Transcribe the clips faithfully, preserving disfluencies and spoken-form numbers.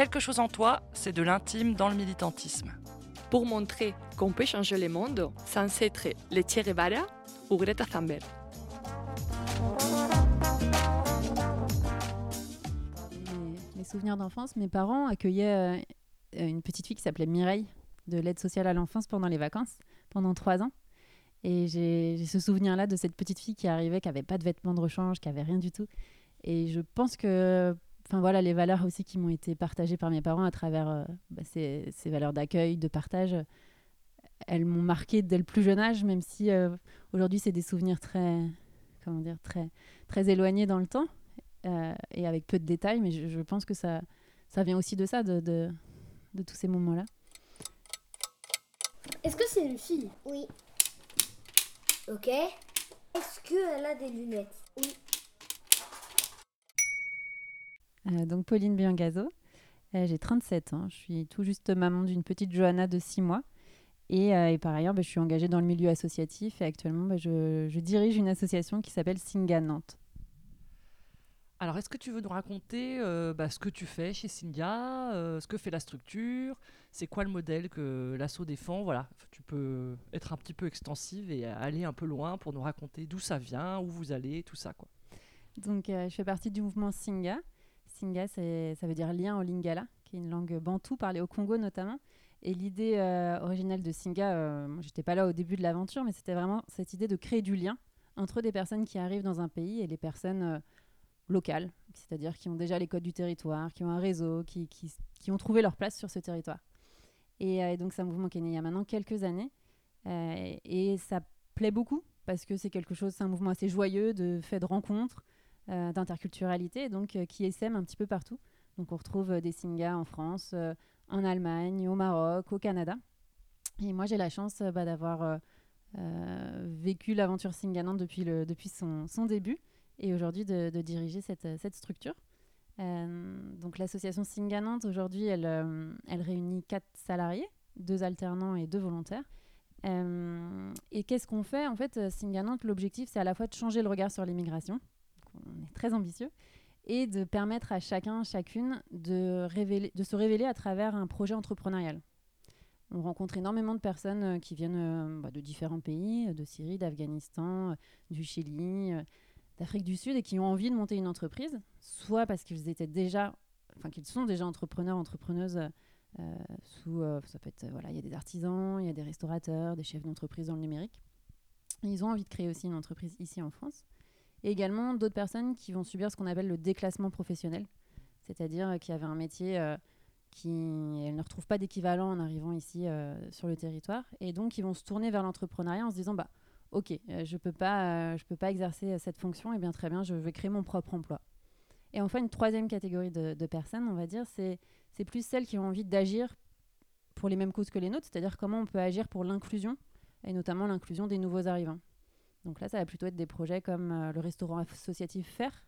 Quelque chose en toi, c'est de l'intime dans le militantisme. Pour montrer qu'on peut changer le monde sans être le Che Guevara ou Greta Thunberg. Mes, mes souvenirs d'enfance, mes parents accueillaient euh, une petite fille qui s'appelait Mireille de l'aide sociale à l'enfance pendant les vacances, pendant trois ans. Et j'ai, j'ai ce souvenir-là de cette petite fille qui arrivait, qui n'avait pas de vêtements de rechange, qui n'avait rien du tout. Et je pense que enfin, voilà, les valeurs aussi qui m'ont été partagées par mes parents à travers euh, bah, ces, ces valeurs d'accueil, de partage, elles m'ont marquée dès le plus jeune âge, même si euh, aujourd'hui c'est des souvenirs très, comment dire, très, très éloignés dans le temps euh, et avec peu de détails. Mais je, je pense que ça, ça vient aussi de ça, de, de, de tous ces moments-là. Est-ce que c'est une fille ? Oui. Ok. Est-ce qu'elle a des lunettes ? Oui. Euh, donc Pauline Biangazo, euh, j'ai trente-sept ans, je suis tout juste maman d'une petite Johanna de six mois et, euh, et par ailleurs bah, je suis engagée dans le milieu associatif et actuellement bah, je, je dirige une association qui s'appelle Singa Nantes. Alors, est-ce que tu veux nous raconter euh, bah, ce que tu fais chez Singa, euh, ce que fait la structure, c'est quoi le modèle que l'asso défend ? Voilà, tu peux être un petit peu extensive et aller un peu loin pour nous raconter d'où ça vient, où vous allez, tout ça, quoi. Donc euh, je fais partie du mouvement Singa. Singa, c'est, ça veut dire lien en lingala, qui est une langue bantoue parlée au Congo notamment. Et l'idée euh, originelle de Singa, euh, moi j'étais pas là au début de l'aventure, mais c'était vraiment cette idée de créer du lien entre des personnes qui arrivent dans un pays et les personnes euh, locales, c'est-à-dire qui ont déjà les codes du territoire, qui ont un réseau, qui, qui, qui ont trouvé leur place sur ce territoire. Et, euh, et donc c'est un mouvement qui est né il y a maintenant quelques années. Euh, et ça plaît beaucoup parce que c'est quelque chose, c'est un mouvement assez joyeux, de fait de rencontres, euh, d'interculturalité, donc euh, qui essaime un petit peu partout. Donc on retrouve euh, des Singas en France, euh, en Allemagne, au Maroc, au Canada. Et moi j'ai la chance euh, bah, d'avoir euh, euh, vécu l'aventure Singa Nantes depuis, le, depuis son, son début et aujourd'hui de, de diriger cette, cette structure. Euh, donc l'association Singa Nantes aujourd'hui elle, euh, elle réunit quatre salariés, deux alternants et deux volontaires. Euh, et qu'est-ce qu'on fait ? En fait, Singa Nantes, l'objectif, c'est à la fois de changer le regard sur l'immigration, on est très ambitieux, et de permettre à chacun, chacune, de, révéler, de se révéler à travers un projet entrepreneurial. On rencontre énormément de personnes qui viennent euh, bah, de différents pays, de Syrie, d'Afghanistan, du Chili, euh, d'Afrique du Sud, et qui ont envie de monter une entreprise, soit parce qu'ils étaient déjà, enfin qu'ils sont déjà entrepreneurs, entrepreneuses. Euh, sous, euh, ça peut être, euh, voilà, il y a des artisans, il y a des restaurateurs, des chefs d'entreprise dans le numérique. Et ils ont envie de créer aussi une entreprise ici en France. Et également d'autres personnes qui vont subir ce qu'on appelle le déclassement professionnel, c'est-à-dire euh, qui avaient un métier euh, qui elles ne retrouvent pas d'équivalent en arrivant ici euh, sur le territoire, et donc ils vont se tourner vers l'entrepreneuriat en se disant bah ok, euh, je peux pas, euh, je peux pas exercer cette fonction, et bien très bien, je vais créer mon propre emploi. Et enfin une troisième catégorie de, de personnes, on va dire, c'est c'est plus celles qui ont envie d'agir pour les mêmes causes que les nôtres, c'est-à-dire comment on peut agir pour l'inclusion, et notamment l'inclusion des nouveaux arrivants. Donc là, ça va plutôt être des projets comme euh, le restaurant associatif Faire,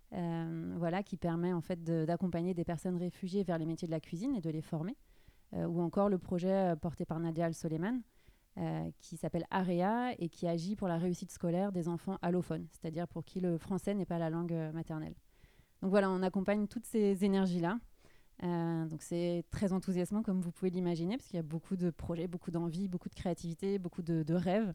euh, voilà, qui permet en fait de, d'accompagner des personnes réfugiées vers les métiers de la cuisine et de les former, euh, ou encore le projet euh, porté par Nadia Al-Soleiman, euh, qui s'appelle Area et qui agit pour la réussite scolaire des enfants allophones, c'est-à-dire pour qui le français n'est pas la langue euh, maternelle. Donc voilà, on accompagne toutes ces énergies-là. Euh, donc c'est très enthousiasmant comme vous pouvez l'imaginer parce qu'il y a beaucoup de projets, beaucoup d'envie, beaucoup de créativité, beaucoup de, de rêves.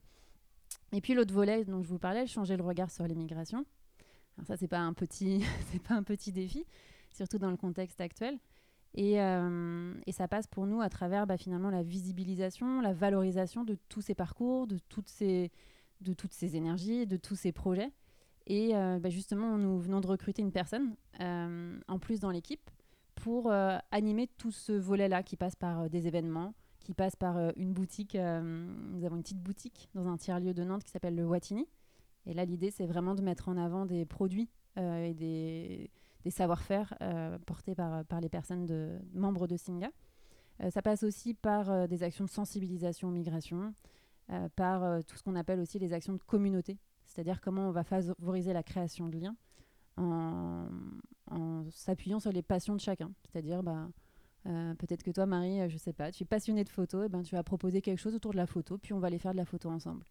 Et puis l'autre volet dont je vous parlais, changer le regard sur l'immigration. Alors ça c'est pas un petit, c'est pas un petit défi, surtout dans le contexte actuel. Et, euh, et ça passe pour nous à travers bah, finalement la visibilisation, la valorisation de tous ces parcours, de toutes ces, de toutes ces énergies, de tous ces projets. Et euh, bah, justement, nous venons de recruter une personne euh, en plus dans l'équipe pour euh, animer tout ce volet-là qui passe par euh, des événements, qui passe par euh, une boutique. Euh, nous avons une petite boutique dans un tiers-lieu de Nantes qui s'appelle le Watini. Et là, l'idée, c'est vraiment de mettre en avant des produits euh, et des, des savoir-faire euh, portés par, par les personnes de, membres de Singa. Euh, ça passe aussi par euh, des actions de sensibilisation aux migrations, euh, par euh, tout ce qu'on appelle aussi les actions de communauté, c'est-à-dire comment on va favoriser la création de liens en, en s'appuyant sur les passions de chacun. C'est-à-dire, bah, euh, peut-être que toi, Marie, je sais pas, tu es passionnée de photo, et ben, tu vas proposer quelque chose autour de la photo, puis on va aller faire de la photo ensemble.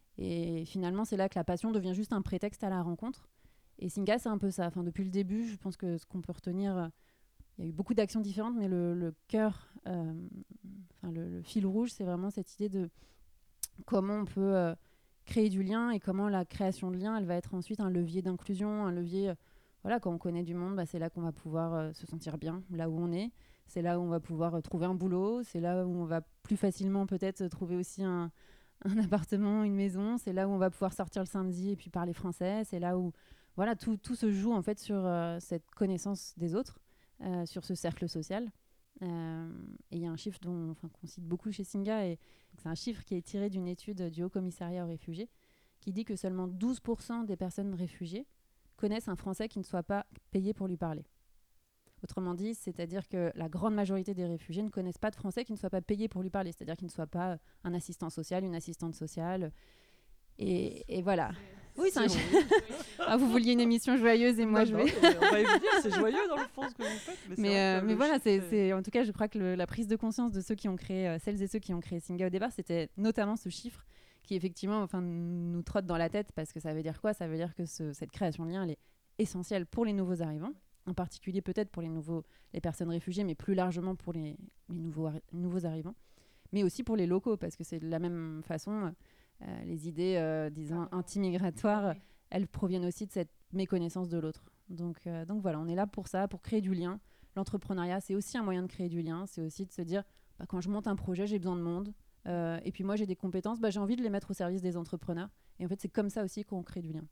Et finalement, c'est là que la passion devient juste un prétexte à la rencontre. Et Singa, c'est un peu ça. Enfin, depuis le début, je pense que ce qu'on peut retenir il y a eu beaucoup d'actions différentes, mais le, le cœur, euh, enfin le, le fil rouge, c'est vraiment cette idée de comment on peut euh, créer du lien et comment la création de lien, elle va être ensuite un levier d'inclusion, un levier, euh, voilà, quand on connaît du monde, bah, c'est là qu'on va pouvoir euh, se sentir bien, là où on est. C'est là où on va pouvoir euh, trouver un boulot, c'est là où on va plus facilement peut-être euh, trouver aussi un, un appartement, une maison, c'est là où on va pouvoir sortir le samedi et puis parler français, c'est là où voilà, tout, tout se joue en fait sur euh, cette connaissance des autres, euh, sur ce cercle social. Euh, et il y a un chiffre dont, enfin, qu'on cite beaucoup chez Singa, et c'est un chiffre qui est tiré d'une étude du Haut Commissariat aux réfugiés, qui dit que seulement douze pour cent des personnes réfugiées connaissent un français qui ne soit pas payé pour lui parler. Autrement dit, c'est-à-dire que la grande majorité des réfugiés ne connaissent pas de français qui ne soit pas payé pour lui parler, c'est-à-dire qu'il ne soit pas un assistant social, une assistante sociale. Et, et voilà. Oui, c'est un... ah, vous vouliez une émission joyeuse et moi non, je non, vais. on va y venir, c'est joyeux dans le fond ce que vous faites. Mais, mais, c'est euh, vrai que mais le voilà, chiffre c'est, est- c'est, en tout cas, je crois que le, la prise de conscience de ceux qui ont créé, euh, celles et ceux qui ont créé Singa au départ, c'était notamment ce chiffre qui effectivement enfin, nous trotte dans la tête, parce que ça veut dire quoi ? Ça veut dire que ce, cette création de lien, elle est essentielle pour les nouveaux arrivants, en particulier peut-être pour les, nouveaux, les personnes réfugiées, mais plus largement pour les, les nouveaux, arri- nouveaux arrivants, mais aussi pour les locaux, parce que c'est de la même façon, euh, les idées, euh, disons, anti-migratoires, elles proviennent aussi de cette méconnaissance de l'autre. Donc, euh, donc voilà, on est là pour ça, pour créer du lien. L'entrepreneuriat, c'est aussi un moyen de créer du lien. C'est aussi de se dire, bah, quand je monte un projet, j'ai besoin de monde. Euh, et puis moi, j'ai des compétences, bah, j'ai envie de les mettre au service des entrepreneurs. Et en fait, c'est comme ça aussi qu'on crée du lien.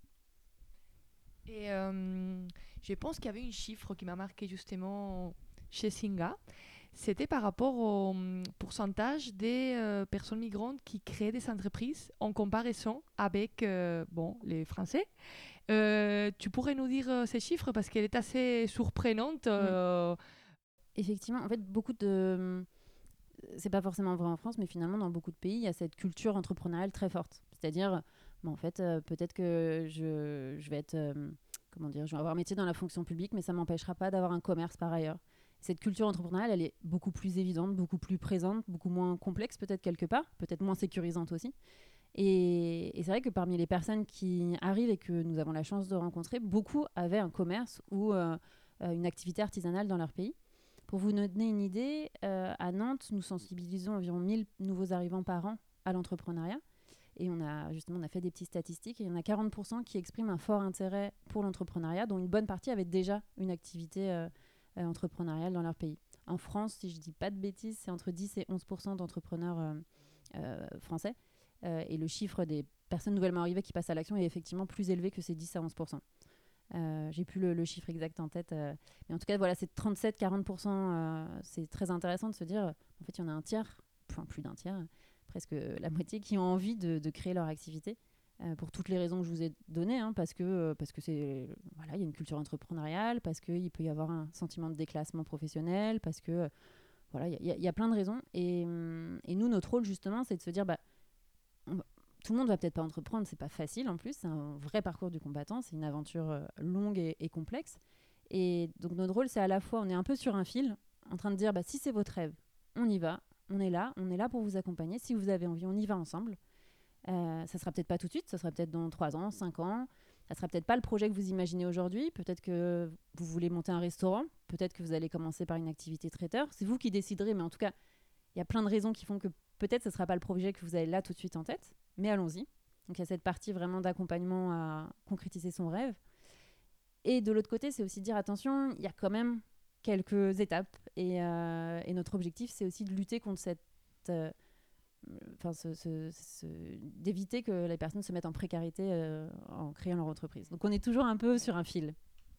Et euh, je pense qu'il y avait un chiffre qui m'a marqué justement chez Singa. C'était par rapport au hum, pourcentage des euh, personnes migrantes qui créent des entreprises en comparaison avec euh, bon, les Français. Euh, tu pourrais nous dire euh, ces chiffres parce qu'elle est assez surprenante. euh, Effectivement, en fait, beaucoup de... C'est pas forcément vrai en France, mais finalement, dans beaucoup de pays, il y a cette culture entrepreneuriale très forte. C'est-à-dire, bon, en fait, euh, peut-être que je, je vais être... euh, comment dire ? Je vais avoir un métier dans la fonction publique, mais ça ne m'empêchera pas d'avoir un commerce par ailleurs. Cette culture entrepreneuriale, elle est beaucoup plus évidente, beaucoup plus présente, beaucoup moins complexe peut-être quelque part, peut-être moins sécurisante aussi. Et, et c'est vrai que parmi les personnes qui arrivent et que nous avons la chance de rencontrer, beaucoup avaient un commerce ou euh, euh, une activité artisanale dans leur pays. Pour vous donner une idée, euh, à Nantes, nous sensibilisons environ mille nouveaux arrivants par an à l'entrepreneuriat. Et on a justement on a fait des petites statistiques et il y en a quarante pour cent qui expriment un fort intérêt pour l'entrepreneuriat, dont une bonne partie avait déjà une activité euh, euh, entrepreneuriale dans leur pays. En France, si je ne dis pas de bêtises, c'est entre dix et onze pour cent d'entrepreneurs euh, euh, français. Euh, et le chiffre des personnes nouvellement arrivées qui passent à l'action est effectivement plus élevé que ces dix à onze pour cent. Euh, j'ai plus le, le chiffre exact en tête, euh, mais en tout cas voilà, c'est trente-sept à quarante pour cent. Euh, c'est très intéressant de se dire, en fait il y en a un tiers, enfin plus d'un tiers, presque la moitié, qui ont envie de, de créer leur activité euh, pour toutes les raisons que je vous ai données, hein, parce que euh, parce que c'est voilà, il y a une culture entrepreneuriale, parce qu'il peut y avoir un sentiment de déclassement professionnel, parce que euh, voilà, il y, y, y a plein de raisons. Et, et nous, notre rôle justement, c'est de se dire, bah on va, tout le monde va peut-être pas entreprendre, c'est pas facile en plus, c'est un vrai parcours du combattant, c'est une aventure euh, longue et, et complexe. Et donc notre rôle, c'est à la fois, on est un peu sur un fil, en train de dire, bah, si c'est votre rêve, on y va, on est là, on est là pour vous accompagner. Si vous avez envie, on y va ensemble. Euh, ça sera peut-être pas tout de suite, ça sera peut-être dans trois ans, cinq ans. Ça sera peut-être pas le projet que vous imaginez aujourd'hui. Peut-être que vous voulez monter un restaurant, peut-être que vous allez commencer par une activité traiteur. C'est vous qui déciderez, mais en tout cas, il y a plein de raisons qui font que peut-être ce ne sera pas le projet que vous avez là tout de suite en tête, mais allons-y. Donc il y a cette partie vraiment d'accompagnement à concrétiser son rêve. Et de l'autre côté, c'est aussi de dire attention, il y a quand même quelques étapes. Et, euh, et notre objectif, c'est aussi de lutter contre cette... Euh, enfin, ce, ce, ce, d'éviter que les personnes se mettent en précarité euh, en créant leur entreprise. Donc on est toujours un peu sur un fil.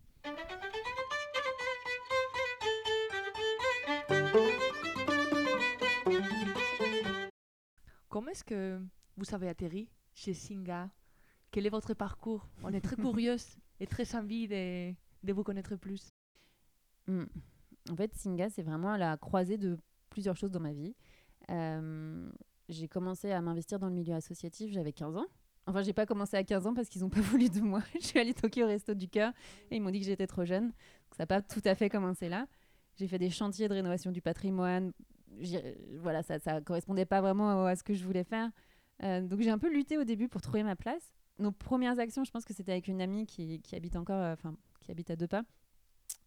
Comment est-ce que vous avez atterri chez Singa ? Quel est votre parcours ? On est très curieuse et très envie de, de vous connaître plus. Mmh. En fait, Singa, c'est vraiment la croisée de plusieurs choses dans ma vie. Euh, j'ai commencé à m'investir dans le milieu associatif, j'avais quinze ans. Enfin, j'ai pas commencé à quinze ans parce qu'ils n'ont pas voulu de moi. Je suis allée toquer au Resto du Cœur et ils m'ont dit que j'étais trop jeune. Donc, ça n'a pas tout à fait commencé là. J'ai fait des chantiers de rénovation du patrimoine. J'ai, voilà, ça ne correspondait pas vraiment à ce que je voulais faire. Euh, donc, j'ai un peu lutté au début pour trouver ma place. Nos premières actions, je pense que c'était avec une amie qui, qui habite encore, enfin, euh, qui habite à deux pas.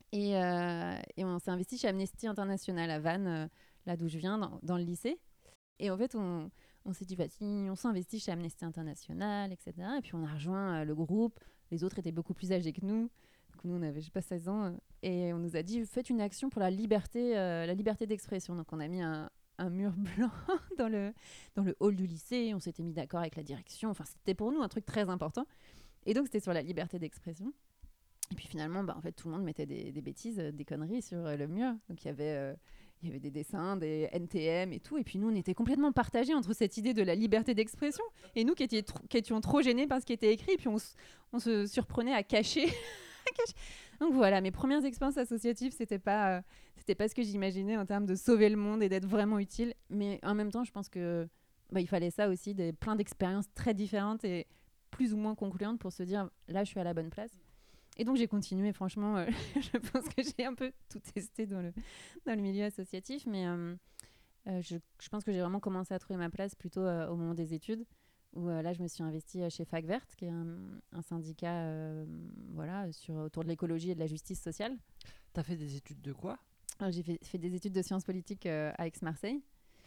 Et, euh, et on s'est investi chez Amnesty International à Vannes, euh, là d'où je viens, dans, dans le lycée. Et en fait, on, on s'est dit, vas-y, on s'investit chez Amnesty International, et cetera. Et puis on a rejoint euh, le groupe. Les autres étaient beaucoup plus âgés que nous. Donc nous, on avait, je sais pas, seize ans. euh, Et on nous a dit, faites une action pour la liberté, euh, la liberté d'expression. Donc on a mis un, un mur blanc dans le, dans le hall du lycée. On s'était mis d'accord avec la direction. Enfin, c'était pour nous un truc très important. Et donc, c'était sur la liberté d'expression. Et puis finalement, bah, en fait, tout le monde mettait des, des bêtises, euh, des conneries sur euh, le mur. Donc il y avait, euh, il y avait des dessins, des N T M et tout. Et puis nous, on était complètement partagés entre cette idée de la liberté d'expression et nous qui, étions tr- qui étions trop gênés par ce qui était écrit. Et puis on, s- on se surprenait à cacher. à cacher. Donc voilà, mes premières expériences associatives, c'était pas, euh, c'était pas ce que j'imaginais en termes de sauver le monde et d'être vraiment utile. Mais en même temps, je pense que bah, il fallait ça aussi, des, plein d'expériences très différentes et plus ou moins concluantes pour se dire là, je suis à la bonne place. Et donc j'ai continué, franchement, euh, je pense que j'ai un peu tout testé dans le, dans le milieu associatif, mais euh, euh, je, je pense que j'ai vraiment commencé à trouver ma place plutôt euh, au moment des études, où euh, là je me suis investie euh, chez Fac Verte, qui est un, un syndicat euh, voilà, sur, autour de l'écologie et de la justice sociale. T'as fait des études de quoi? Alors, j'ai fait, fait des études de sciences politiques euh, à Aix-Marseille,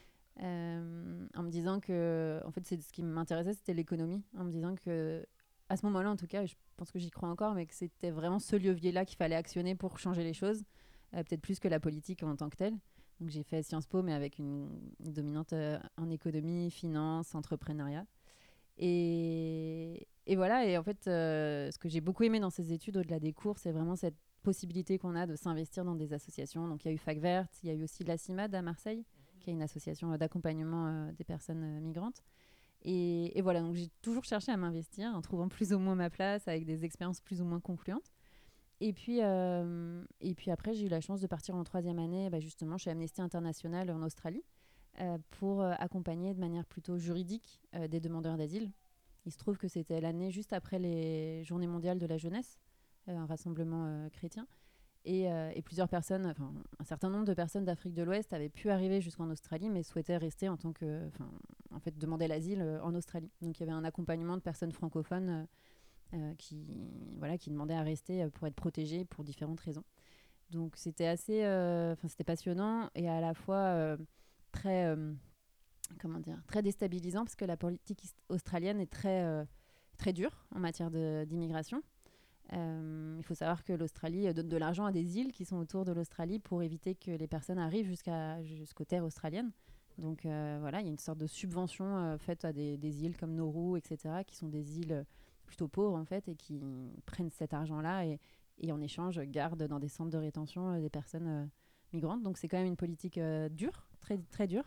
euh, en me disant que, en fait, c'est, ce qui m'intéressait, c'était l'économie, en me disant que à ce moment-là, en tout cas, je pense que j'y crois encore, mais que c'était vraiment ce levier-là qu'il fallait actionner pour changer les choses, euh, peut-être plus que la politique en tant que telle. Donc j'ai fait Sciences Po, mais avec une, une dominante euh, en économie, finance, entrepreneuriat. Et, et voilà, et en fait, euh, ce que j'ai beaucoup aimé dans ces études, au-delà des cours, c'est vraiment cette possibilité qu'on a de s'investir dans des associations. Donc il y a eu Fac Verte, il y a eu aussi la CIMAD à Marseille, qui est une association d'accompagnement euh, des personnes euh, migrantes. Et, et voilà, donc j'ai toujours cherché à m'investir en trouvant plus ou moins ma place avec des expériences plus ou moins concluantes. Et puis, euh, et puis après, j'ai eu la chance de partir en troisième année, bah, justement, chez Amnesty International en Australie, euh, pour euh, accompagner de manière plutôt juridique euh, des demandeurs d'asile. Il se trouve que c'était l'année juste après les Journées mondiales de la jeunesse, euh, un rassemblement euh, chrétien. Et, euh, et plusieurs personnes, enfin un certain nombre de personnes d'Afrique de l'Ouest avaient pu arriver jusqu'en Australie, mais souhaitaient rester en tant que, enfin, en fait, demander l'asile euh, en Australie. Donc il y avait un accompagnement de personnes francophones euh, euh, qui, voilà, qui demandaient à rester euh, pour être protégées pour différentes raisons. Donc c'était assez, enfin euh, c'était passionnant et à la fois euh, très, euh, comment dire, très déstabilisant parce que la politique australienne est très, euh, très dure en matière de, d'immigration. Euh, il faut savoir que l'Australie donne de l'argent à des îles qui sont autour de l'Australie pour éviter que les personnes arrivent jusqu'à, jusqu'aux terres australiennes. Donc euh, voilà, il y a une sorte de subvention euh, faite à des, des îles comme Nauru, et cetera, qui sont des îles plutôt pauvres en fait et qui prennent cet argent-là et, et en échange gardent dans des centres de rétention euh, des personnes euh, migrantes. Donc c'est quand même une politique euh, dure, très, très dure.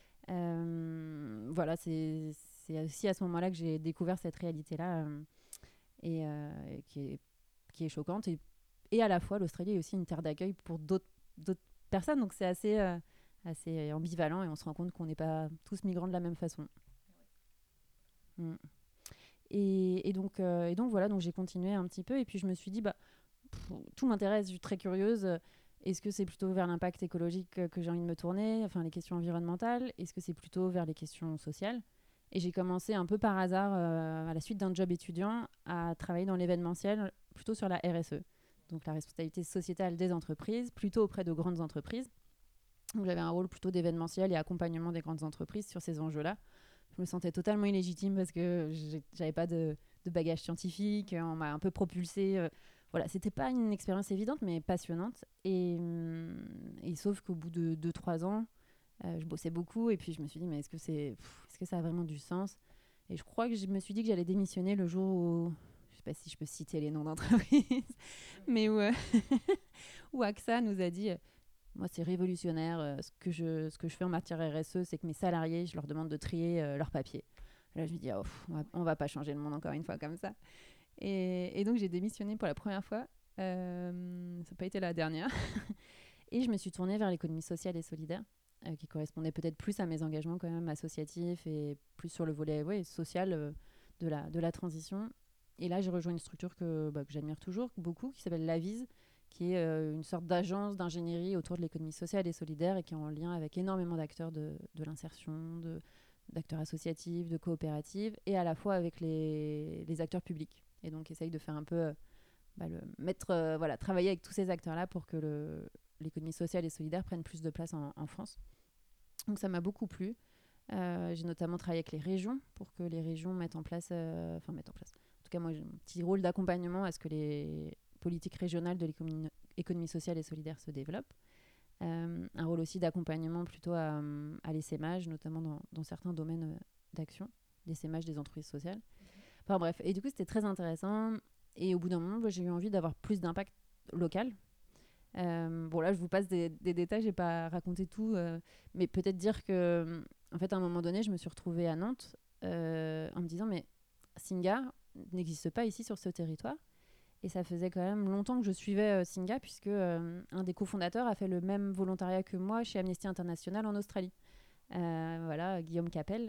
Euh, voilà, c'est, c'est aussi à ce moment-là que j'ai découvert cette réalité-là euh, et euh, qui est qui est choquante. Et, et à la fois, l'Australie est aussi une terre d'accueil pour d'autres, d'autres personnes. Donc c'est assez, euh, assez ambivalent et on se rend compte qu'on n'est pas tous migrants de la même façon. Mm. Et, et, donc, euh, et donc voilà, donc j'ai continué un petit peu. Et puis je me suis dit, bah, pff, tout m'intéresse, je suis très curieuse. Est-ce que c'est plutôt vers l'impact écologique que j'ai envie de me tourner, enfin les questions environnementales? Est-ce que c'est plutôt vers les questions sociales? Et j'ai commencé un peu par hasard, euh, à la suite d'un job étudiant, à travailler dans l'événementiel, plutôt sur la R S E, donc la responsabilité sociétale des entreprises, plutôt auprès de grandes entreprises. Donc j'avais un rôle plutôt d'événementiel et accompagnement des grandes entreprises sur ces enjeux-là. Je me sentais totalement illégitime parce que j'avais pas de, de bagage scientifique, on m'a un peu propulsée. Euh, voilà, c'était pas une expérience évidente, mais passionnante. Et, et sauf qu'au bout de deux trois ans, Euh, je bossais beaucoup et puis je me suis dit mais est-ce que, c'est, pff, est-ce que ça a vraiment du sens? Et je crois que je me suis dit que j'allais démissionner le jour où, je sais pas si je peux citer les noms d'entreprises, mais où, euh, où A X A nous a dit, euh, moi c'est révolutionnaire, euh, ce, que je, ce que je fais en matière R S E, c'est que mes salariés, je leur demande de trier euh, leurs papiers. Et là je me dis, oh, pff, on, va, on va pas changer le monde encore une fois comme ça. Et, et donc j'ai démissionné pour la première fois, euh, ça n'a pas été la dernière, et je me suis tournée vers l'économie sociale et solidaire. Euh, qui correspondait peut-être plus à mes engagements quand même associatifs et plus sur le volet ouais, social euh, de, la, de la transition. Et là, j'ai rejoint une structure que, bah, que j'admire toujours beaucoup, qui s'appelle l'Avise, qui est euh, une sorte d'agence d'ingénierie autour de l'économie sociale et solidaire et qui est en lien avec énormément d'acteurs de, de l'insertion, de, d'acteurs associatifs, de coopératives, et à la fois avec les, les acteurs publics. Et donc, essaye de faire un peu... Euh, bah, le mettre, euh, voilà, travailler avec tous ces acteurs-là pour que le, l'économie sociale et solidaire prenne plus de place en, en France. Donc ça m'a beaucoup plu. Euh, j'ai notamment travaillé avec les régions pour que les régions mettent en place, euh, enfin mettent en place. En tout cas, moi, j'ai un petit rôle d'accompagnement à ce que les politiques régionales de l'économie, économie sociale et solidaire se développent. Euh, un rôle aussi d'accompagnement plutôt à, à l'essaimage, notamment dans, dans certains domaines euh, d'action, l'essaimage des entreprises sociales. Enfin bref, et du coup, c'était très intéressant. Et au bout d'un moment, bah, j'ai eu envie d'avoir plus d'impact local. Euh, bon, là, je vous passe des, des détails, je n'ai pas raconté tout, euh, mais peut-être dire que, en fait, à un moment donné, je me suis retrouvée à Nantes euh, en me disant, mais Singa n'existe pas ici sur ce territoire. Et ça faisait quand même longtemps que je suivais euh, Singa, puisque euh, un des cofondateurs a fait le même volontariat que moi chez Amnesty International en Australie. Euh, voilà, Guillaume Capel.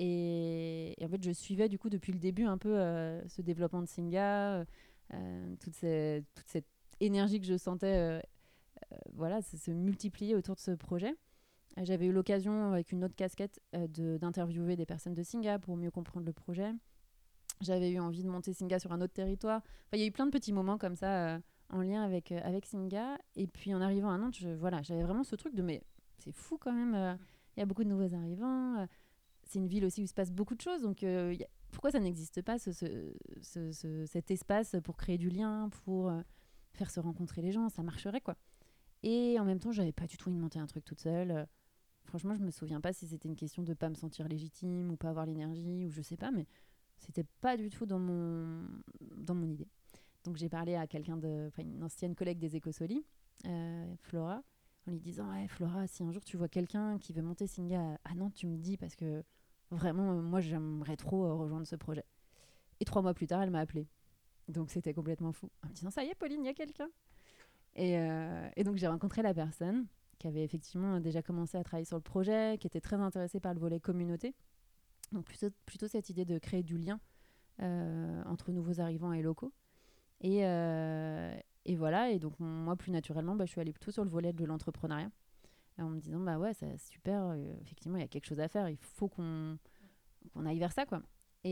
Et, et en fait, je suivais du coup depuis le début un peu euh, ce développement de Singa, euh, toute, ces, toute cette énergie que je sentais euh, euh, voilà, se, se multiplier autour de ce projet. Euh, j'avais eu l'occasion, avec une autre casquette, euh, de, d'interviewer des personnes de Singa pour mieux comprendre le projet. J'avais eu envie de monter Singa sur un autre territoire. Enfin, il y a eu plein de petits moments comme ça euh, en lien avec, euh, avec Singa. Et puis en arrivant à Nantes, je, voilà, j'avais vraiment ce truc de mais c'est fou quand même. Il euh, y a beaucoup de nouveaux arrivants. Euh, c'est une ville aussi où il se passe beaucoup de choses. Donc euh, y a, pourquoi ça n'existe pas ce, ce, ce, ce, cet espace pour créer du lien, pour euh, faire se rencontrer les gens? Ça marcherait quoi. Et en même temps, j'avais pas du tout envie de monter un truc toute seule. Euh, franchement, je me souviens pas si c'était une question de pas me sentir légitime ou pas avoir l'énergie ou je sais pas, mais c'était pas du tout dans mon, dans mon idée. Donc j'ai parlé à quelqu'un de, enfin une ancienne collègue des Écosoli, euh, Flora, en lui disant ouais Flora, si un jour tu vois quelqu'un qui veut monter Singa à Nantes, tu me dis parce que vraiment euh, moi j'aimerais trop euh, rejoindre ce projet. Et trois mois plus tard, elle m'a appelée. Donc c'était complètement fou. En me disant ça y est Pauline, il y a quelqu'un. Et, euh, et donc j'ai rencontré la personne qui avait effectivement déjà commencé à travailler sur le projet, qui était très intéressée par le volet communauté. Donc plutôt, plutôt cette idée de créer du lien euh, entre nouveaux arrivants et locaux. Et, euh, et voilà, et donc moi plus naturellement, bah, je suis allée plutôt sur le volet de l'entrepreneuriat. En me disant, bah ouais, c'est super, euh, effectivement, il y a quelque chose à faire, il faut qu'on, qu'on aille vers ça, quoi.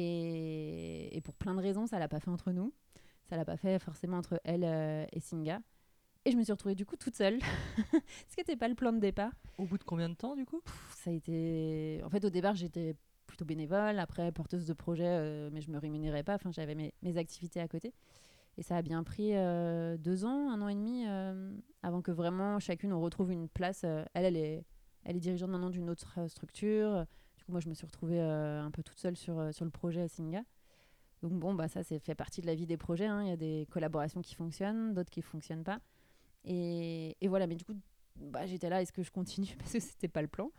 Et, et pour plein de raisons, ça ne l'a pas fait entre nous. Ça ne l'a pas fait forcément entre elle euh, et Singa. Et je me suis retrouvée du coup toute seule, ce qui n'était pas le plan de départ. Au bout de combien de temps du coup? Pff, ça a été... En fait, au départ, j'étais plutôt bénévole, après porteuse de projet, euh, mais je me rémunérais pas. Enfin, j'avais mes, mes activités à côté. Et ça a bien pris euh, deux ans, un an et demi, euh, avant que vraiment chacune on retrouve une place. Euh, elle, elle est, elle est dirigeante maintenant d'une autre euh, structure. Du coup, moi, je me suis retrouvée euh, un peu toute seule sur, euh, sur le projet Singa. Donc bon, bah, ça, c'est fait partie de la vie des projets. Hein. Il y a des collaborations qui fonctionnent, d'autres qui ne fonctionnent pas. Et, et voilà, mais du coup, bah, j'étais là, est-ce que je continue? Parce que c'était pas le plan.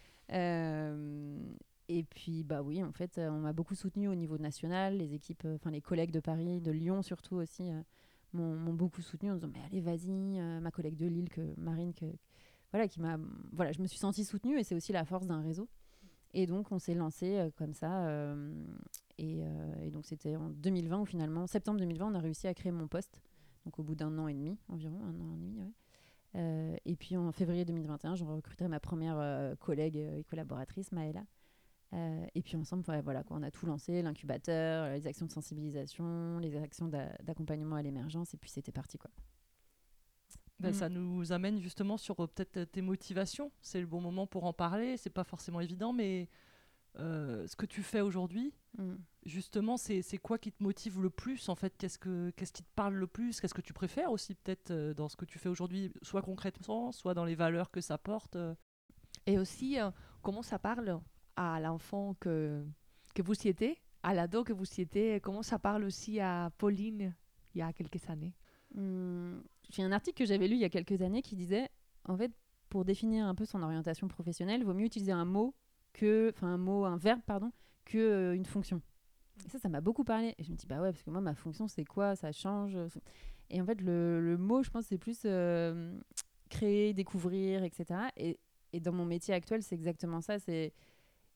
Euh, et puis, bah oui, en fait, on m'a beaucoup soutenue au niveau national. Les équipes, enfin les collègues de Paris, de Lyon surtout aussi, euh, m'ont, m'ont beaucoup soutenue en disant, mais allez, vas-y. Euh, ma collègue de Lille, que, Marine, que, voilà, qui m'a, voilà, je me suis sentie soutenue et c'est aussi la force d'un réseau. Et donc, on s'est lancé euh, comme ça. Euh, et, euh, et donc, c'était en deux mille vingt où finalement, en septembre deux mille vingt, on a réussi à créer mon poste. Donc, au bout d'un an et demi, environ, un an et demi, ouais. Euh, et puis en février deux mille vingt et un, j'ai recruté ma première euh, collègue euh, et collaboratrice, Maëla. Euh, et puis ensemble, ouais, voilà, quoi, on a tout lancé, l'incubateur, les actions de sensibilisation, les actions d'a- d'accompagnement à l'émergence, et puis c'était parti, quoi. Ben, Mm. ça nous amène justement sur euh, peut-être tes motivations. C'est le bon moment pour en parler. C'est pas forcément évident, mais euh, ce que tu fais aujourd'hui, Mm. justement, c'est, c'est quoi qui te motive le plus en fait? Qu'est-ce que, qu'est-ce qui te parle le plus? Qu'est-ce que tu préfères aussi peut-être euh, dans ce que tu fais aujourd'hui, soit concrètement, soit dans les valeurs que ça porte euh Et aussi, euh, comment ça parle à l'enfant que, que vous y étiez, à l'ado que vous y étiez, comment ça parle aussi à Pauline il y a quelques années. Mm. J'ai un article que j'avais lu il y a quelques années qui disait, en fait, pour définir un peu son orientation professionnelle, il vaut mieux utiliser un mot, que, enfin un mot, un verbe, pardon, que euh, une fonction. Et ça, ça m'a beaucoup parlé. Et je me dis, bah ouais, parce que moi, ma fonction, c'est quoi? Ça change. Et en fait, le, le mot, je pense, c'est plus euh, créer, découvrir, et cetera. Et, et dans mon métier actuel, c'est exactement ça. C'est,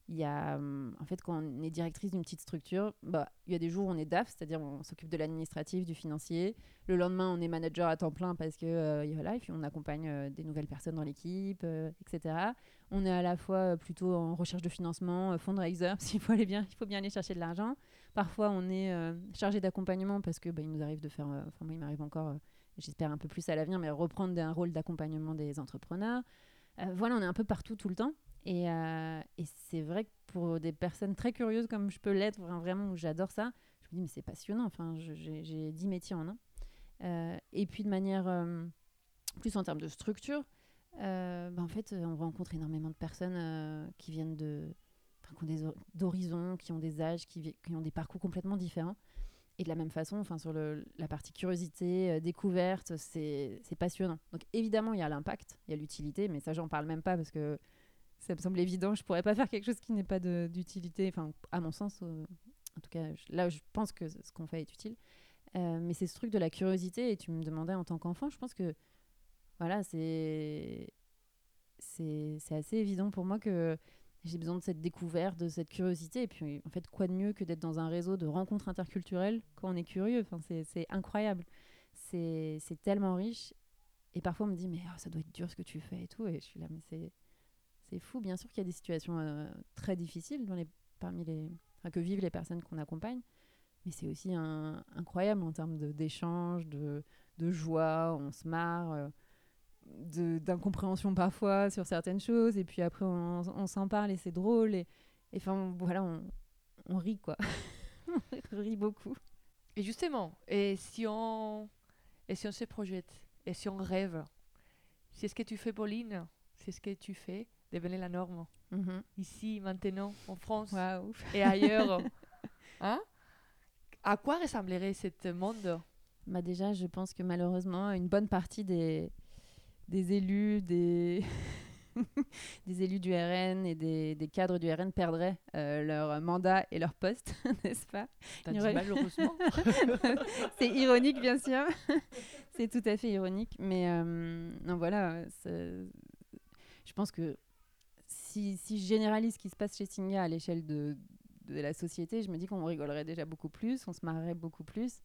Il y a, hum, en fait, quand on est directrice d'une petite structure, bah, il y a des jours où on est D A F, c'est-à-dire on s'occupe de l'administratif, du financier. Le lendemain, on est manager à temps plein parce que euh, et voilà, et puis on accompagne euh, des nouvelles personnes dans l'équipe, euh, et cetera. On est à la fois euh, plutôt en recherche de financement, euh, fundraiser, s'il faut aller bien, il faut bien aller chercher de l'argent. Parfois, on est euh, chargé d'accompagnement parce que bah, il nous arrive de faire, euh, enfin moi, il m'arrive encore, euh, j'espère un peu plus à l'avenir, mais reprendre un rôle d'accompagnement des entrepreneurs. Euh, voilà, on est un peu partout tout le temps. Et, euh, et c'est vrai que pour des personnes très curieuses comme je peux l'être, vra- vraiment, où j'adore ça, je me dis, mais c'est passionnant. Enfin, je- j'ai, j'ai dix métiers en un. Euh, et puis, de manière euh, plus en termes de structure, euh, bah, en fait, on rencontre énormément de personnes euh, qui viennent de, enfin, qui ont des hor- d'horizons, qui ont des âges, qui, vi- qui ont des parcours complètement différents. Et de la même façon, enfin, sur le, la partie curiosité, euh, découverte, c'est, c'est passionnant. Donc évidemment, il y a l'impact, il y a l'utilité, mais ça, j'en parle même pas parce que ça me semble évident. Je pourrais pas faire quelque chose qui n'est pas de- d'utilité, enfin, à mon sens. euh, en tout cas, je- là, je pense que ce qu'on fait est utile. Euh, mais c'est ce truc de la curiosité, et tu me demandais en tant qu'enfant, je pense que voilà, c'est c'est c'est assez évident pour moi que j'ai besoin de cette découverte, de cette curiosité. Et puis, en fait, quoi de mieux que d'être dans un réseau de rencontres interculturelles quand on est curieux. Enfin, c'est c'est incroyable. C'est c'est tellement riche. Et parfois, on me dit, mais oh, ça doit être dur ce que tu fais et tout. Et je suis là, mais c'est c'est fou. Bien sûr qu'il y a des situations euh, très difficiles dans les, parmi les, enfin, que vivent les personnes qu'on accompagne. Mais c'est aussi un, incroyable en termes de, d'échanges, de, de joie. On se marre. euh, de, d'incompréhension parfois sur certaines choses, et puis après on, on s'en parle et c'est drôle, et enfin voilà, on, on rit quoi. On rit beaucoup. Et justement, et si on, et si on se projette, et si on rêve, c'est ce que tu fais, Pauline, c'est ce que tu fais, devenir la norme, Mhm. ici, maintenant, en France Waouh. et ailleurs. Hein? À quoi ressemblerait ce monde? Bah déjà, je pense que malheureusement, une bonne partie des, des élus, des, des élus du R N et des, des cadres du R N perdraient euh, leur mandat et leur poste, n'est-ce pas? T'as Il y dit aurait- malheureusement. C'est ironique, bien sûr. C'est tout à fait ironique. Mais euh, non, voilà, c'est- je pense que si, si je généralise ce qui se passe chez Singa à l'échelle de, de la société, je me dis qu'on rigolerait déjà beaucoup plus, on se marrerait beaucoup plus.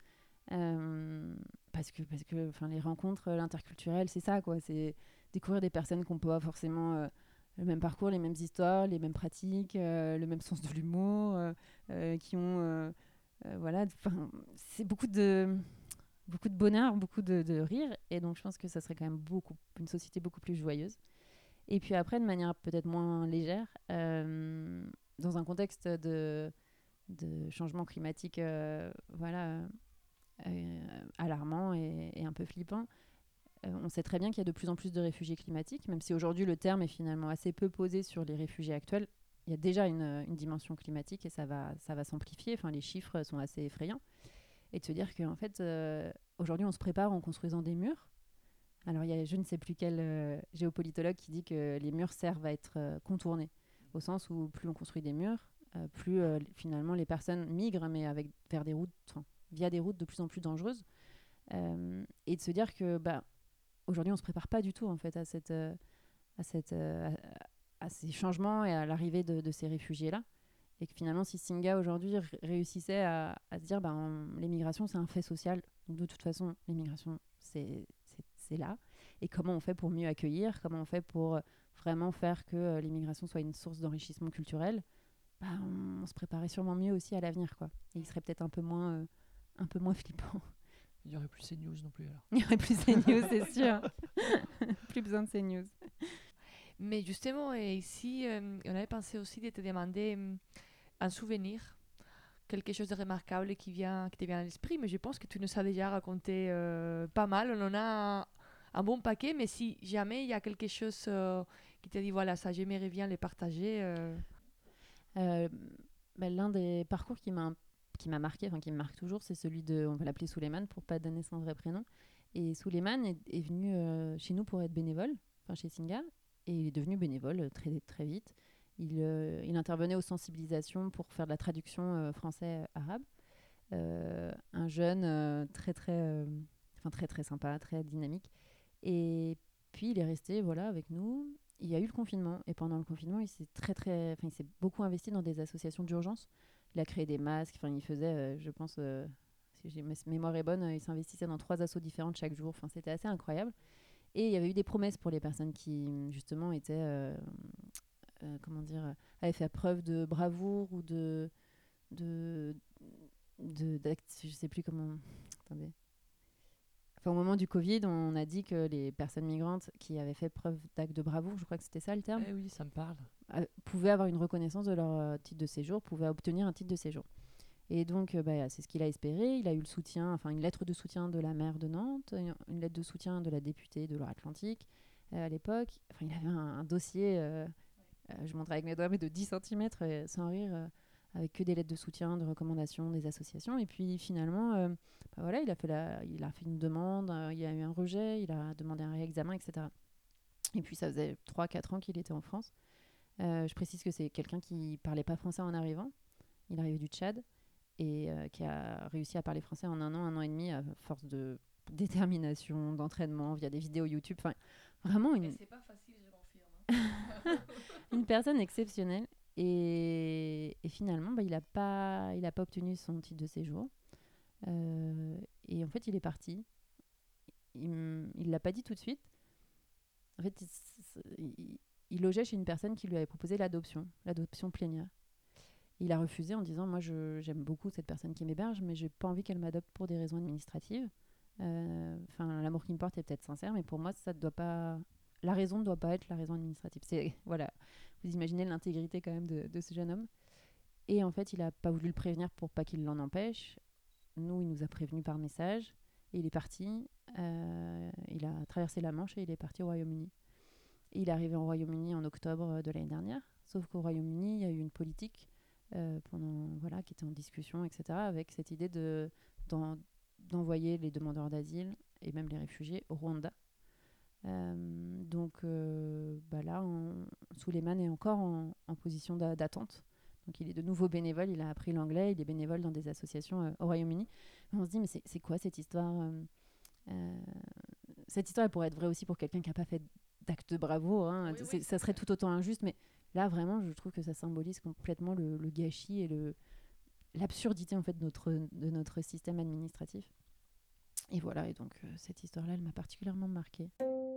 Euh, parce que, parce que enfin, les rencontres, l'interculturel, c'est ça, quoi. C'est découvrir des personnes qui n'ont pas forcément euh, le même parcours, les mêmes histoires, les mêmes pratiques, euh, le même sens de l'humour, euh, euh, qui ont... euh, euh, voilà, enfin, c'est beaucoup de, beaucoup de bonheur, beaucoup de, de rire. Et donc, je pense que ça serait quand même beaucoup, une société beaucoup plus joyeuse. Et puis après, de manière peut-être moins légère, euh, dans un contexte de, de changement climatique euh, voilà, euh, alarmant et, et un peu flippant, euh, on sait très bien qu'il y a de plus en plus de réfugiés climatiques, même si aujourd'hui le terme est finalement assez peu posé sur les réfugiés actuels. Il y a déjà une, une dimension climatique et ça va, ça va s'amplifier. Enfin, les chiffres sont assez effrayants. Et de se dire qu'en fait, euh, aujourd'hui, on se prépare en construisant des murs. Alors, il y a je ne sais plus quel euh, géopolitologue qui dit que les murs servent à être euh, contournés, au sens où plus on construit des murs, euh, plus euh, finalement les personnes migrent, mais avec, vers des routes, enfin, via des routes de plus en plus dangereuses. Euh, et de se dire que bah, aujourd'hui, on ne se prépare pas du tout en fait, à, cette, euh, à, cette, euh, à, à ces changements et à l'arrivée de, de ces réfugiés-là. Et que finalement, si Singa aujourd'hui r- réussissait à, à se dire ben, l'immigration, c'est un fait social, donc de toute façon, l'immigration, c'est, c'est, c'est là. Et comment on fait pour mieux accueillir? Comment on fait pour euh, vraiment faire que euh, l'immigration soit une source d'enrichissement culturel? Ben, on, on se préparait sûrement mieux aussi à l'avenir, quoi. Et il serait peut-être un peu moins, euh, un peu moins flippant. Il n'y aurait plus ces news non plus alors. Il n'y aurait plus ces news, c'est sûr. Plus besoin de ces news. Mais justement, et ici, euh, on avait pensé aussi de te demander euh, un souvenir, quelque chose de remarquable qui, vient, qui te vient à l'esprit, mais je pense que tu nous as déjà raconté euh, pas mal. On en a un, un bon paquet, mais si jamais il y a quelque chose euh, qui te dit, voilà, ça, j'aimerais bien les partager. euh. Euh, bah, l'un des parcours qui m'a qui m'a marqué, enfin qui me marque toujours, c'est celui de, on va l'appeler Souleymane pour pas donner son vrai prénom. Et Souleymane est, est venu euh, chez nous pour être bénévole, enfin chez Singa, et il est devenu bénévole très très vite. Il, euh, il intervenait aux sensibilisations pour faire de la traduction euh, français-arabe. Euh, un jeune euh, très très, euh, enfin très très sympa, très dynamique. Et puis il est resté voilà avec nous. il y a eu le confinement. Et pendant le confinement, il s'est, très, très, enfin, il s'est beaucoup investi dans des associations d'urgence. Il a créé des masques. Enfin, il faisait, euh, je pense, euh, si j'ai, ma mémoire est bonne, euh, il s'investissait dans trois assos différentes chaque jour. Enfin, c'était assez incroyable. Et il y avait eu des promesses pour les personnes qui, justement, étaient, euh, euh, comment dire, euh, avaient fait preuve de bravoure ou de, de, de d'acte- je sais plus comment. Attendez. Enfin, au moment du Covid, on a dit que les personnes migrantes qui avaient fait preuve d'acte de bravoure, je crois que c'était ça le terme, Eh oui, ça me parle. euh, pouvaient avoir une reconnaissance de leur euh, titre de séjour, pouvaient obtenir un titre de séjour. Et donc, euh, bah, c'est ce qu'il a espéré. Il a eu le soutien, enfin une lettre de soutien de la maire de Nantes, une une lettre de soutien de la députée de Loire-Atlantique euh, à l'époque. Enfin, il avait un, un dossier, euh, euh, je montrais avec mes doigts, mais de dix centimètres, euh, sans rire, euh, avec que des lettres de soutien, de recommandations des associations. Et puis finalement, euh, bah, voilà, il a, fait la, il a fait une demande, euh, il y a eu un rejet, il a demandé un réexamen, et cetera. Et puis ça faisait trois quatre ans qu'il était en France. Euh, je précise que c'est quelqu'un qui parlait pas français en arrivant. Il arrivait du Tchad et euh, qui a réussi à parler français en un an, un an et demi, à force de détermination, d'entraînement, via des vidéos YouTube. Enfin, vraiment une, Et c'est pas facile, je confirme. une personne exceptionnelle. Et, et finalement, bah, il n'a pas, il a pas obtenu son titre de séjour. Euh, et en fait, il est parti. Il ne l'a pas dit tout de suite. En fait, il, il, il logeait chez une personne qui lui avait proposé l'adoption, l'adoption plénière. Il a refusé en disant moi je, j'aime beaucoup cette personne qui m'héberge mais j'ai pas envie qu'elle m'adopte pour des raisons administratives. Enfin euh, l'amour qui me porte est peut-être sincère mais pour moi ça doit pas, la raison ne doit pas être la raison administrative. C'est voilà, vous imaginez l'intégrité quand même de, de ce jeune homme. Et en fait il a pas voulu le prévenir pour pas qu'il l'en empêche. Nous il nous a prévenu par message et il est parti. Euh, il a traversé la Manche et il est parti au Royaume-Uni. Et il est arrivé au Royaume-Uni en octobre de l'année dernière. Sauf qu'au Royaume-Uni il y a eu une politique Euh, pendant, voilà, qui était en discussion, et cetera, avec cette idée de, d'en, d'envoyer les demandeurs d'asile et même les réfugiés au Rwanda. Euh, donc euh, bah là, on, Souleymane est encore en, en position d'a- d'attente. Donc il est de nouveau bénévole, il a appris l'anglais, il est bénévole dans des associations euh, au Royaume-Uni. Mais on se dit, mais c'est, c'est quoi cette histoire euh, euh, Cette histoire, elle pourrait être vraie aussi pour quelqu'un qui n'a pas fait d'acte de bravoure. Hein. Oui, C'est- oui, ça c'est serait vrai. tout autant injuste, mais là, vraiment, je trouve que ça symbolise complètement le, le gâchis et le, l'absurdité en fait, de, notre, de notre système administratif. Et voilà, et donc euh, cette histoire-là, elle m'a particulièrement marquée.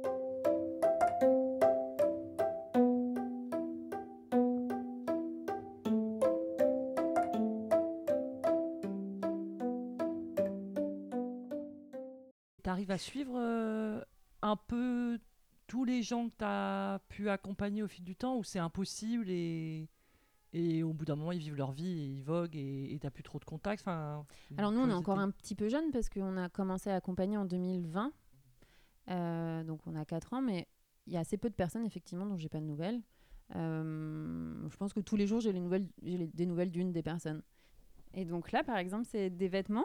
Tu arrives à suivre euh, un peu tous les gens que tu as pu accompagner au fil du temps ou c'est impossible et, et au bout d'un moment ils vivent leur vie et ils voguent et tu n'as plus trop de contacts enfin, Alors nous, on est curiosité. encore un petit peu jeunes parce qu'on a commencé à accompagner en deux mille vingt. Euh, donc on a quatre ans, mais il y a assez peu de personnes effectivement dont j'ai pas de nouvelles. Euh, je pense que tous les jours j'ai, les nouvelles, j'ai les- des nouvelles d'une des personnes. Et donc là, par exemple, c'est des vêtements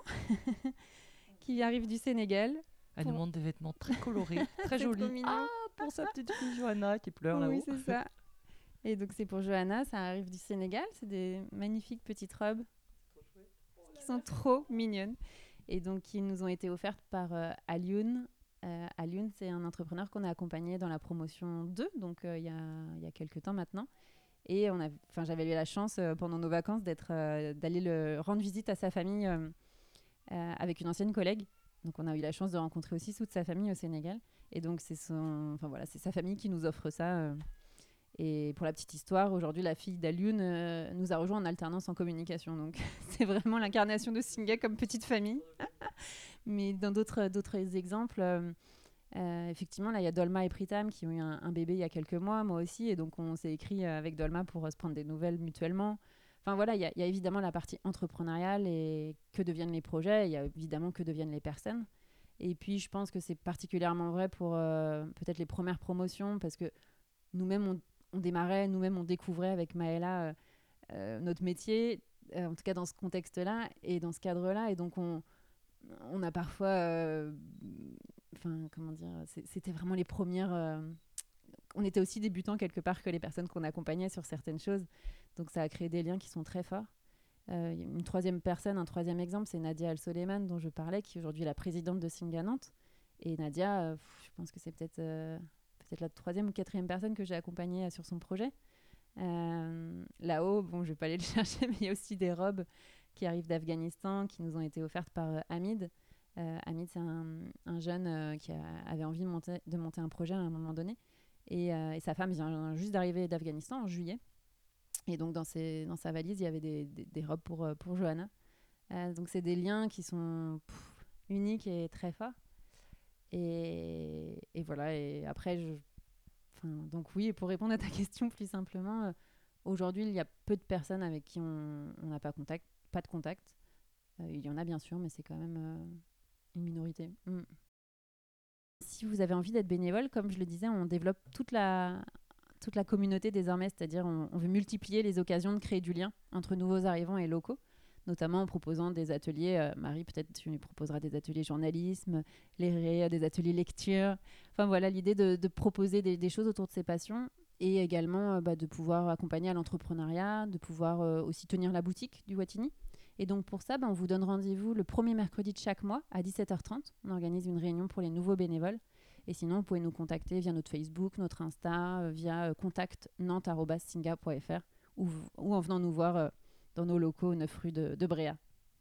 qui arrivent du Sénégal. Elle Pour- nous montre des vêtements très colorés, très C'est trop jolis. mignon. Ah, pour sa petite fille Johanna qui pleure Oui, là-haut. c'est ça. Et donc c'est pour Johanna, ça arrive du Sénégal. C'est des magnifiques petites robes qui sont trop mignonnes. Et donc qui nous ont été offertes par euh, Alioune. Euh, Alioune, c'est un entrepreneur qu'on a accompagné dans la promotion deux, donc euh, il y, a, il y a quelques temps maintenant. Et on a, enfin, j'avais eu la chance euh, pendant nos vacances d'être, euh, d'aller le, rendre visite à sa famille euh, euh, avec une ancienne collègue. Donc on a eu la chance de rencontrer aussi toute sa famille au Sénégal. Et donc c'est, son, enfin, voilà, c'est sa famille qui nous offre ça. Euh. Et pour la petite histoire, aujourd'hui la fille d'Alioune euh, nous a rejoint en alternance en communication. Donc c'est vraiment l'incarnation de Singa comme petite famille. Mais dans d'autres, d'autres exemples, euh, euh, effectivement, là, il y a Dolma et Pritam qui ont eu un, un bébé il y a quelques mois, moi aussi. Et donc, on s'est écrit euh, avec Dolma pour euh, se prendre des nouvelles mutuellement. Enfin, voilà, il y, a- il y a évidemment la partie entrepreneuriale et que deviennent les projets. Il y a évidemment que deviennent les personnes. Et puis, je pense que c'est particulièrement vrai pour euh, peut-être les premières promotions parce que nous-mêmes, on, on démarrait, nous-mêmes, on découvrait avec Maëla euh, euh, notre métier, euh, en tout cas dans ce contexte-là et dans ce cadre-là. Et donc, on on a parfois, euh, enfin, comment dire, c'est- c'était vraiment les premières. euh, on était aussi débutants quelque part que les personnes qu'on accompagnait sur certaines choses, donc ça a créé des liens qui sont très forts. Euh, une troisième personne, un troisième exemple, c'est Nadia Al-Soleiman dont je parlais, qui aujourd'hui est la présidente de Singa Nantes. Et Nadia, euh, pff, je pense que c'est peut-être, euh, peut-être la troisième ou quatrième personne que j'ai accompagnée euh, sur son projet. Euh, là-haut, bon, je vais pas aller le chercher, mais il y a aussi des robes qui arrivent d'Afghanistan, qui nous ont été offertes par euh, Hamid. Euh, Hamid, c'est un, un jeune euh, qui a, avait envie de monter, de monter un projet à un moment donné. Et, euh, et sa femme vient juste d'arriver d'Afghanistan en juillet. Et donc, dans, ses, dans sa valise, il y avait des, des, des robes pour, pour Johanna. Euh, donc, c'est des liens qui sont pff, uniques et très forts. Et, et voilà. Et après, je, donc oui, et pour répondre à ta question plus simplement, euh, aujourd'hui, il y a peu de personnes avec qui on n'a pas, contact, pas de contact. Euh, il y en a bien sûr, mais c'est quand même euh, une minorité. Mm. Si vous avez envie d'être bénévole, comme je le disais, on développe toute la, toute la communauté désormais, c'est-à-dire on, on veut multiplier les occasions de créer du lien entre nouveaux arrivants et locaux, notamment en proposant des ateliers. Euh, Marie, peut-être tu lui proposeras des ateliers journalisme, Léré, des ateliers lecture. Enfin voilà, l'idée de, de proposer des, des choses autour de ses passions et également euh, bah, de pouvoir accompagner à l'entrepreneuriat, de pouvoir euh, aussi tenir la boutique du Watini. Et donc pour ça, bah, on vous donne rendez-vous le premier mercredi de chaque mois à dix-sept heures trente. On organise une réunion pour les nouveaux bénévoles. Et sinon, vous pouvez nous contacter via notre Facebook, notre Insta, euh, via euh, contact nantes arobase singa point f r ou, ou en venant nous voir euh, dans nos locaux neuf rue de, de Bréa.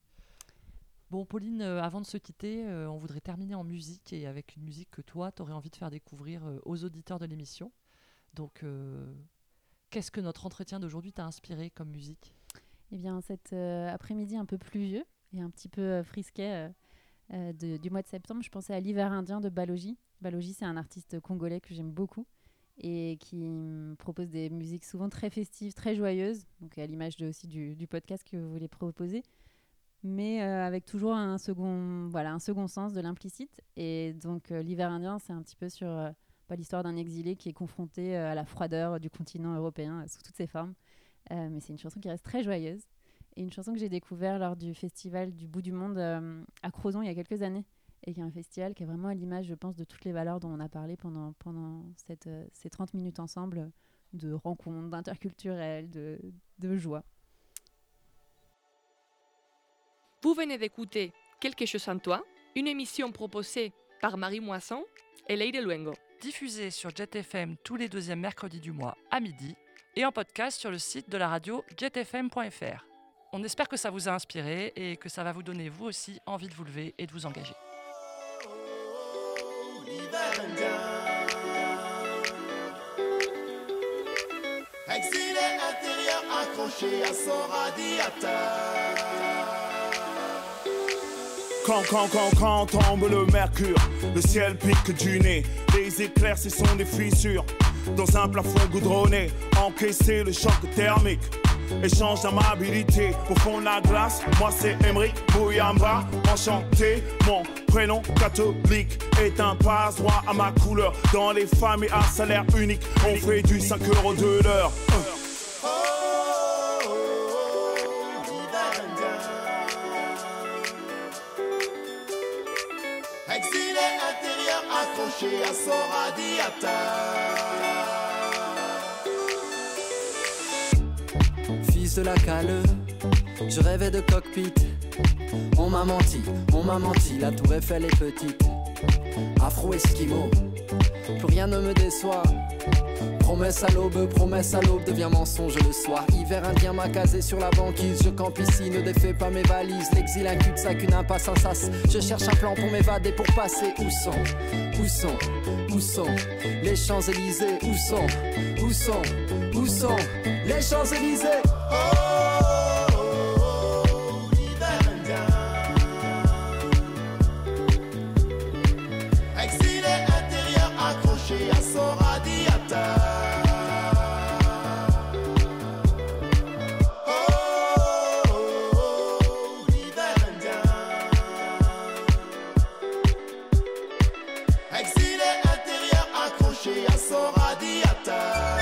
Bon, Pauline, euh, avant de se quitter, euh, on voudrait terminer en musique et avec une musique que toi, tu aurais envie de faire découvrir euh, aux auditeurs de l'émission. Donc, euh, qu'est-ce que notre entretien d'aujourd'hui t'a inspiré comme musique ? Eh bien, cet euh, après-midi un peu pluvieux et un petit peu euh, frisquet euh, euh, de, du mois de septembre, je pensais à l'hiver indien de Baloji. Baloji, c'est un artiste congolais que j'aime beaucoup et qui me propose des musiques souvent très festives, très joyeuses, donc à l'image de, aussi du, du podcast que vous voulez proposer, mais euh, avec toujours un second, voilà, un second sens de l'implicite. Et donc euh, l'hiver indien, c'est un petit peu sur euh, bah, l'histoire d'un exilé qui est confronté euh, à la froideur du continent européen euh, sous toutes ses formes. Euh, mais c'est une chanson qui reste très joyeuse et une chanson que j'ai découvert lors du festival du Bout du Monde euh, à Crozon il y a quelques années, et qui est un festival qui est vraiment à l'image, je pense, de toutes les valeurs dont on a parlé pendant, pendant cette, euh, ces trente minutes ensemble, de rencontres, d'interculturel, de, de joie. Vous venez d'écouter Quelque chose en toi, une émission proposée par Marie Moisson et Leire Luengo. Diffusée sur Jet F M tous les deuxièmes mercredis du mois à midi et en podcast sur le site de la radio jet f m point f r. On espère que ça vous a inspiré et que ça va vous donner vous aussi envie de vous lever et de vous engager. Exilé intérieur accroché à son radiateur. Quand, quand, quand, quand tombe le mercure, le ciel pique du nez. Les éclairs, ce sont des fissures. Dans un plafond goudronné, encaisser le choc thermique. Échange d'amabilité au fond de la glace. Moi c'est Emric Bouyamba, enchanté. Mon prénom catholique est un passe-droit à ma couleur. Dans les familles à salaire unique, on fait du cinq euros de l'heure. Oh, oh, oh, l'hiver indien. Exilé intérieur accroché à son radiateur. De la cale, je rêvais de cockpit. On m'a menti, on m'a menti, la tour Eiffel est petite. Afro-esquimau, plus rien ne me déçoit. Promesse à l'aube, promesse à l'aube devient mensonge le soir. Hiver indien m'a casé sur la banquise. Je campe ici, ne défais pas mes valises. L'exil, un cul-de-sac, une impasse, un sas. Je cherche un plan pour m'évader, pour passer. Où sont, où sont, où sont les Champs-Élysées? Où sont, où sont, où sont les Champs-Élysées? Oh, oh, oh, l'hiver indien. Exilé intérieur accroché à son radiateur. Oh, oh, oh, l'hiver indien. Exilé intérieur accroché à son radiateur.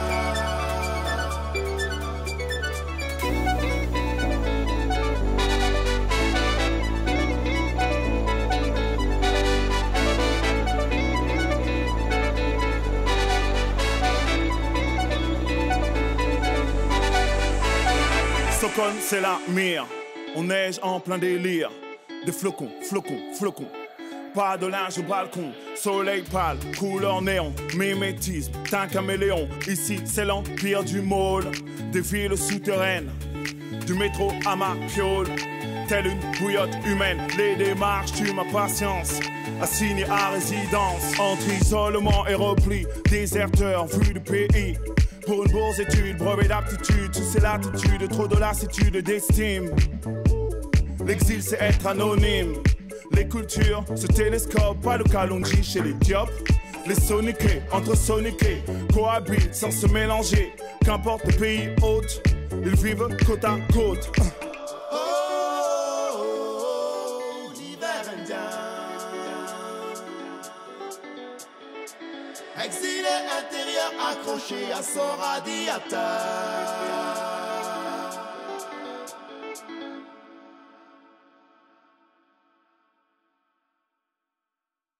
Stockholm, c'est la mire. On neige en plein délire. Des flocons, flocons, flocons. Pas de linge au balcon, soleil pâle, couleur néon, mimétisme, teint caméléon. Ici c'est l'empire du môle, des villes souterraines, du métro à ma piole. Telle une bouillotte humaine, les démarches tuent ma patience. Assigné à résidence, entre isolement et repli, déserteur vu du pays. Pour une bourse étude, brevet d'aptitude, sous ces latitudes, trop de lassitude d'estime. L'exil c'est être anonyme. Les cultures se télescopent, pas le Kalonji chez les Diop. Les soniqués, entre soniqués, cohabitent sans se mélanger. Qu'importe le pays hôte, ils vivent côte à côte. Exilé intérieur accroché à son radiateur.